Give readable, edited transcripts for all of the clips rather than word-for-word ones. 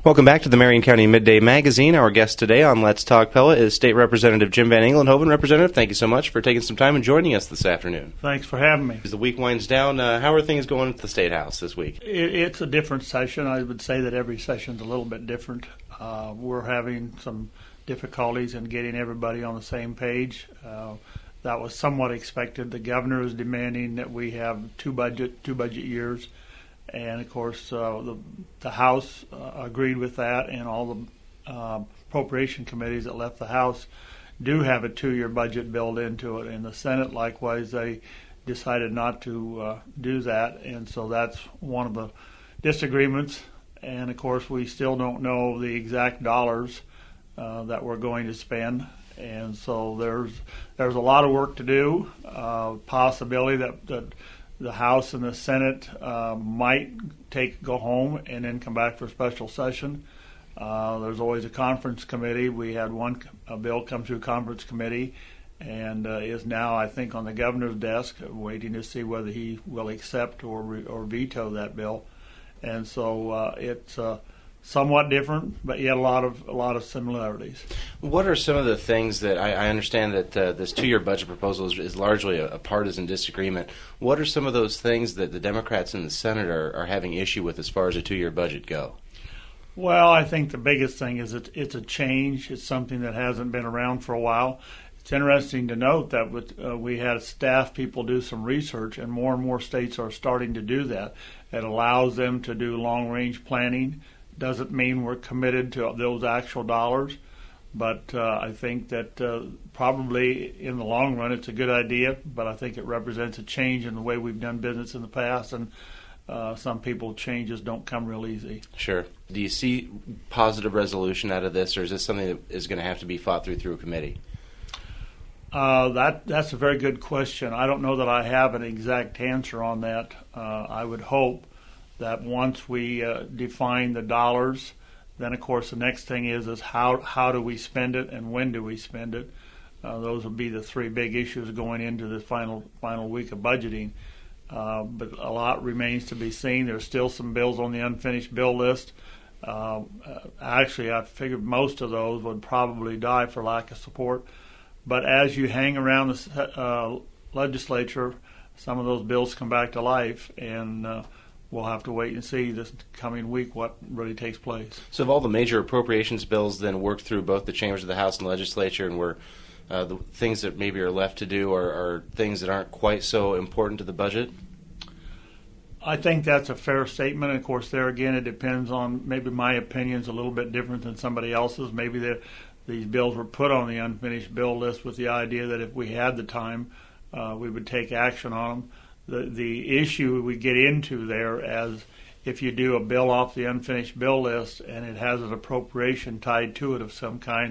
Welcome back to the Marion County Midday Magazine. Our guest today on Let's Talk Pella is State Representative Jim Van Englenhoven. Representative, thank you so much for taking some time and joining us this afternoon. Thanks for having me. As the week winds down, how are things going at the State House this week? It's a different session. I would say that every session's a little bit different. We're having some difficulties in getting everybody on the same page. That was somewhat expected. The governor is demanding that we have two budget years. And, of course, the House agreed with that, and all the appropriation committees that left the House do have a 2-year budget built into it. And the Senate, likewise, they decided not to do that, and so that's one of the disagreements. And, of course, we still don't know the exact dollars that we're going to spend. And so there's a lot of work to do, possibility that the House and the Senate might go home and then come back for a special session. There's always a conference committee. We had a bill come through conference committee and is now, I think, on the governor's desk, waiting to see whether he will accept or veto that bill. And so it's somewhat different, but yet a lot of similarities. What are some of the things that I understand that this 2-year budget proposal is largely a partisan disagreement? What are some of those things that the Democrats in the Senate are having issue with as far as a 2-year budget go? Well, I think the biggest thing is it's a change. It's something that hasn't been around for a while. It's interesting to note that we had staff people do some research, and more states are starting to do that. It allows them to do long-range planning. Doesn't mean we're committed to those actual dollars, but I think that probably in the long run it's a good idea, but I think it represents a change in the way we've done business in the past, and some people changes don't come real easy. Sure. Do you see positive resolution out of this, or is this something that is going to have to be fought through a committee? That's a very good question. I don't know that I have an exact answer on that. I would hope that once we define the dollars, then of course the next thing is how do we spend it and when do we spend it. Those will be the three big issues going into the final week of budgeting. But a lot remains to be seen. There's still some bills on the unfinished bill list. Actually, I figured most of those would probably die for lack of support. But as you hang around the legislature, some of those bills come back to life, and we'll have to wait and see this coming week what really takes place. So have all the major appropriations bills then worked through both the chambers of the House and legislature, and were the things that maybe are left to do are things that aren't quite so important to the budget? I think that's a fair statement. And of course, there again, it depends on maybe my opinion's a little bit different than somebody else's. Maybe these bills were put on the unfinished bill list with the idea that if we had the time, we would take action on them. The issue we get into there, as if you do a bill off the unfinished bill list and it has an appropriation tied to it of some kind,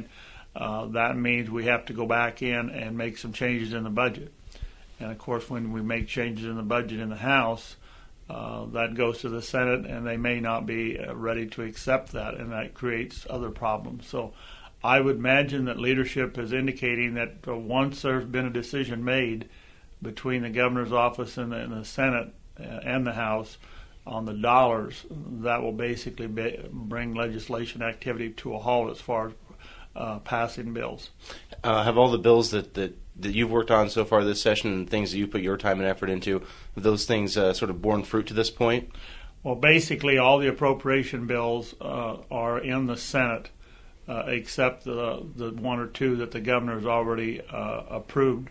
that means we have to go back in and make some changes in the budget. And of course, when we make changes in the budget in the House, that goes to the Senate, and they may not be ready to accept that, and that creates other problems. So I would imagine that leadership is indicating that once there's been a decision made between the governor's office and the Senate and the House on the dollars, that will basically bring legislation activity to a halt as far as passing bills. Have all the bills that you've worked on so far this session and things that you put your time and effort into, have those things sort of borne fruit to this point? Well, basically all the appropriation bills are in the Senate, except the one or two that the governor has already approved.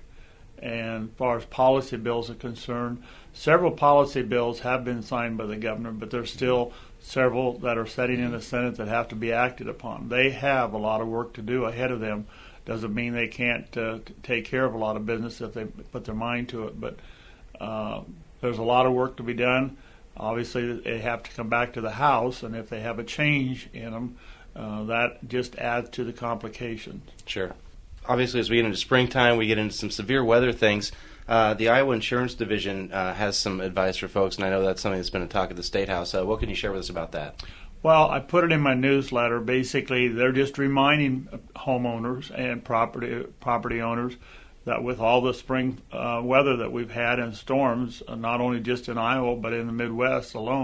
And as far as policy bills are concerned, several policy bills have been signed by the governor, but there's still several that are sitting in the Senate that have to be acted upon. They have a lot of work to do ahead of them. Doesn't mean they can't take care of a lot of business if they put their mind to it, but there's a lot of work to be done. Obviously, they have to come back to the House, and if they have a change in them, that just adds to the complications. Sure. Obviously, as we get into springtime, we get into some severe weather things. The Iowa Insurance Division has some advice for folks, and I know that's something that's been a talk at the State House. What can you share with us about that? Well, I put it in my newsletter. Basically, they're just reminding homeowners and property owners that with all the spring weather that we've had and storms, not only just in Iowa but in the Midwest alone,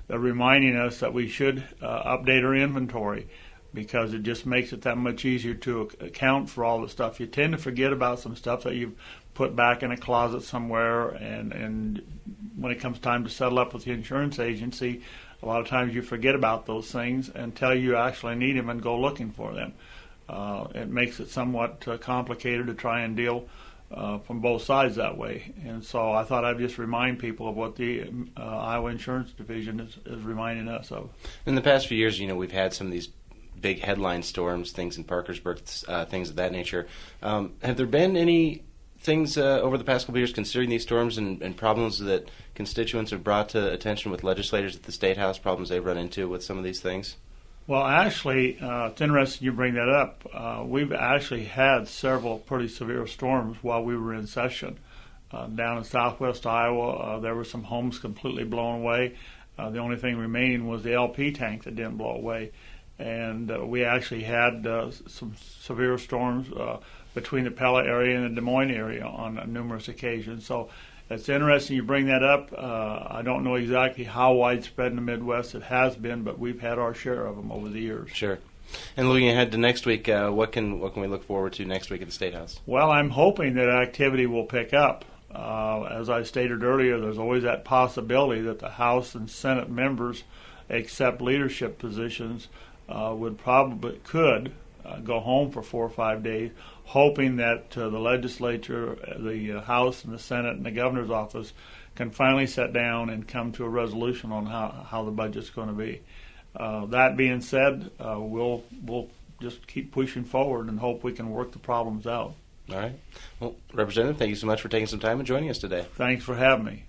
they're reminding us that we should update our inventory, because it just makes it that much easier to account for all the stuff. You tend to forget about some stuff that you've put back in a closet somewhere, and when it comes time to settle up with the insurance agency, a lot of times you forget about those things until you actually need them and go looking for them. It makes it somewhat complicated to try and deal from both sides that way. And so I thought I'd just remind people of what the Iowa Insurance Division is reminding us of. In the past few years, we've had some of these big headline storms, things in Parkersburg, things of that nature. Have there been any things over the past couple of years, considering these storms and problems that constituents have brought to attention with legislators at the State House, problems they've run into with some of these things? Well, actually, it's interesting you bring that up. We've actually had several pretty severe storms while we were in session. Down in southwest Iowa, there were some homes completely blown away. The only thing remaining was the LP tank that didn't blow away. And we actually had some severe storms between the Pella area and the Des Moines area on numerous occasions. So it's interesting you bring that up. I don't know exactly how widespread in the Midwest it has been, but we've had our share of them over the years. Sure. And looking ahead to next week, what can we look forward to next week at the State House? Well, I'm hoping that activity will pick up. As I stated earlier, there's always that possibility that the House and Senate members accept leadership positions could go home for 4 or 5 days, hoping that the legislature, the House and the Senate and the governor's office can finally sit down and come to a resolution on how the budget's going to be. That being said, we'll just keep pushing forward and hope we can work the problems out. All right. Well, Representative, thank you so much for taking some time and joining us today. Thanks for having me.